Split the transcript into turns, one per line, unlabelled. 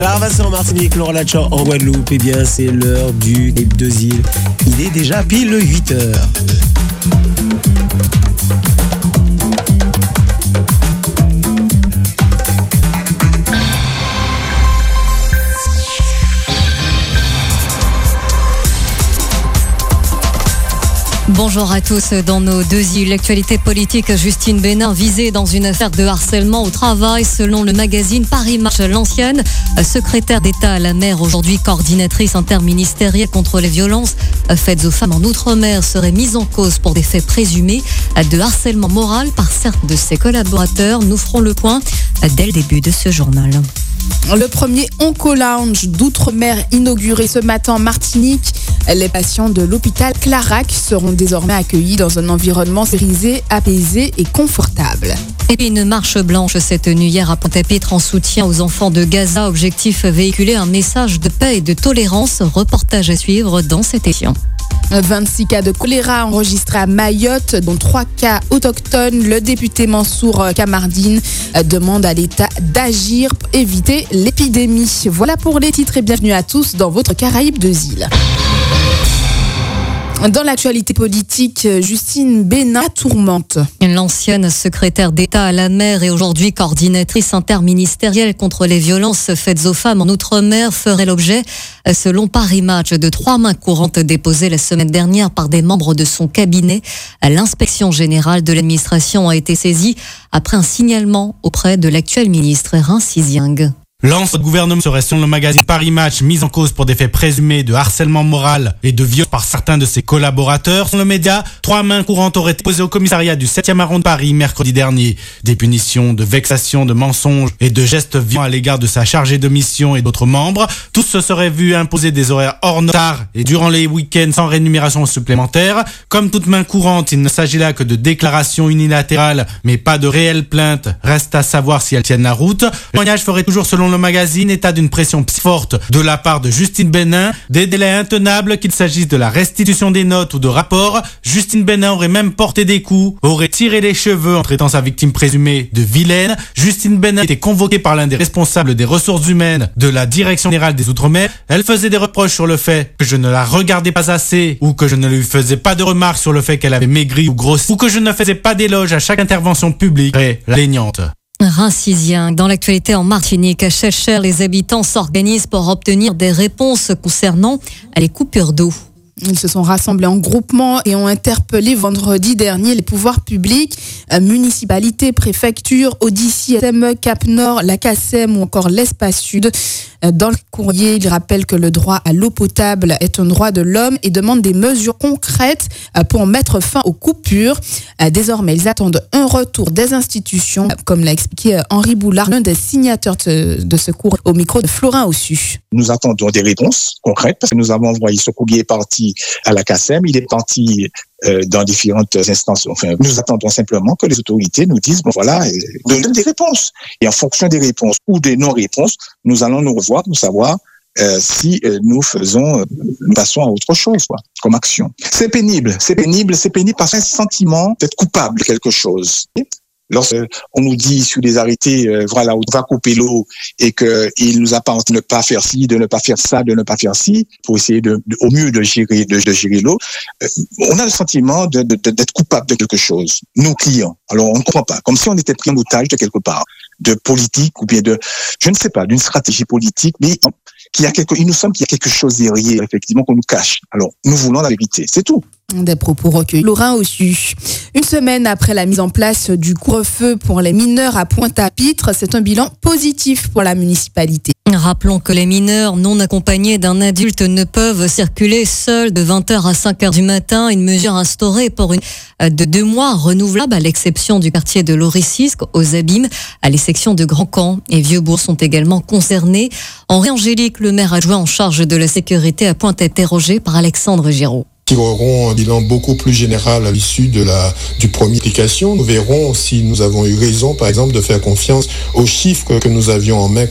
Larvassin en Martinique, Laurent Latchor en Guadeloupe, eh bien c'est l'heure du Des Deux Îles. Il est déjà pile 8h.
Bonjour à tous. Dans nos deux îles, l'actualité politique, Justine Bénin visée dans une affaire de harcèlement au travail. Selon le magazine Paris Match, l'ancienne secrétaire d'État à la mer, aujourd'hui coordinatrice interministérielle contre les violences faites aux femmes en Outre-mer, serait mise en cause pour des faits présumés de harcèlement moral par certains de ses collaborateurs. Nous ferons le point dès le début de ce journal.
Le premier Onco-Lounge d'Outre-mer inauguré ce matin en Martinique. Les patients de l'hôpital Clarac seront désormais accueillis dans un environnement sécurisé, apaisé et confortable.
Et puis une marche blanche s'est tenue hier à Pointe-à-Pitre en soutien aux enfants de Gaza. Objectif, véhiculer un message de paix et de tolérance. Reportage à suivre dans cette émission.
26 cas de choléra enregistrés à Mayotte, dont 3 cas autochtones. Le député Mansour Kamardine demande à l'État d'agir pour éviter l'épidémie. Voilà pour les titres et bienvenue à tous dans votre Caraïbes deux îles. Dans l'actualité politique, Justine Bénin tourmente.
L'ancienne secrétaire d'État à la mer et aujourd'hui coordinatrice interministérielle contre les violences faites aux femmes en Outre-mer ferait l'objet, selon Paris Match, de 3 mains courantes déposées la semaine dernière par des membres de son cabinet. L'inspection générale de l'administration a été saisie après un signalement auprès de l'actuel ministre Erin Siziang.
L'ancien gouvernement serait, selon le magazine Paris Match, mis en cause pour des faits présumés de harcèlement moral et de viol par certains de ses collaborateurs. Selon le média, 3 mains courantes auraient été posées au commissariat du 7e arrondissement de Paris mercredi dernier. Des punitions de vexation, de mensonges et de gestes violents à l'égard de sa chargée de mission et d'autres membres. Tous se seraient vus imposer des horaires hors normes tard et durant les week-ends sans rémunération supplémentaire. Comme toute main courante, il ne s'agit là que de déclarations unilatérales, mais pas de réelles plaintes. Reste à savoir si elles tiennent la route. Le témoignage ferait toujours, selon le magazine, état d'une pression forte de la part de Justine Bénin, des délais intenables, qu'il s'agisse de la restitution des notes ou de rapports. Justine Bénin aurait même porté des coups, aurait tiré les cheveux en traitant sa victime présumée de vilaine. Justine Bénin était convoquée par l'un des responsables des ressources humaines de la Direction générale des Outre-mer. Elle faisait des reproches sur le fait que je ne la regardais pas assez, ou que je ne lui faisais pas de remarques sur le fait qu'elle avait maigri ou grossi, ou que je ne faisais pas d'éloges à chaque intervention publique. Et la plaignante.
Rincizien. Dans l'actualité en Martinique, à Chefchaouen, les habitants s'organisent pour obtenir des réponses concernant les coupures d'eau.
Ils se sont rassemblés en groupement et ont interpellé vendredi dernier les pouvoirs publics, municipalités, préfectures, Odyssey, SM, Cap Nord, la CACEM ou encore l'Espace Sud. Dans le courrier, il rappelle que le droit à l'eau potable est un droit de l'homme et demande des mesures concrètes pour mettre fin aux coupures. Désormais, ils attendent un retour des institutions, comme l'a expliqué Henri Boulard, l'un des signataires de ce courrier, au micro de Florin Ossu.
Nous attendons des réponses concrètes parce que nous avons envoyé ce courrier parti à la CACEM, il est parti dans différentes instances. Enfin, nous attendons simplement que les autorités nous disent, bon voilà, donnent des réponses. Et en fonction des réponses ou des non-réponses, nous allons nous revoir pour savoir si nous passons à autre chose, quoi, comme action. C'est pénible parce qu'un sentiment d'être coupable de quelque chose. Lorsqu'on nous dit sur des arrêtés, voilà, on va couper l'eau et qu'il nous appartient de ne pas faire ci, de ne pas faire ça, de ne pas faire ci, pour essayer au mieux de gérer l'eau, on a le sentiment d'être coupable de quelque chose, nos clients. Alors on ne comprend pas, comme si on était pris en otage de quelque part, de politique ou bien je ne sais pas, d'une stratégie politique, mais il nous semble qu'il y a quelque chose derrière, effectivement, qu'on nous cache. Alors nous voulons la vérité, c'est tout.
Des propos recueillis. Laurent Ossu. Une semaine après la mise en place du couvre-feu pour les mineurs à Pointe-à-Pitre, c'est un bilan positif pour la municipalité.
Rappelons que les mineurs non accompagnés d'un adulte ne peuvent circuler seuls de 20h à 5h du matin. Une mesure instaurée pour de 2 mois renouvelable à l'exception du quartier de Loricisque, aux Abîmes. Les sections de Grand Camp et Vieux-Bourg sont également concernées. Henri Angélique, le maire adjoint en charge de la sécurité à Pointe, interrogé par Alexandre Giraud.
Tirerons un bilan beaucoup plus général à l'issue du premier application. Nous verrons si nous avons eu raison, par exemple, de faire confiance aux chiffres que nous avions en main